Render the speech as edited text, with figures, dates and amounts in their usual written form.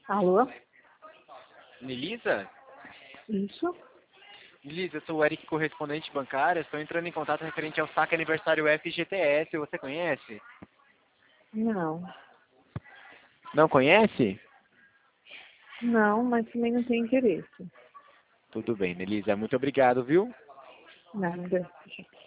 Alô? Melissa? Isso? Melissa, eu sou o Eric, correspondente bancário. Estou entrando em contato referente ao saque aniversário FGTS. Você conhece? Não. Não conhece? Não, mas também não tem interesse. Tudo bem, Melissa. Muito obrigado, viu? Nada.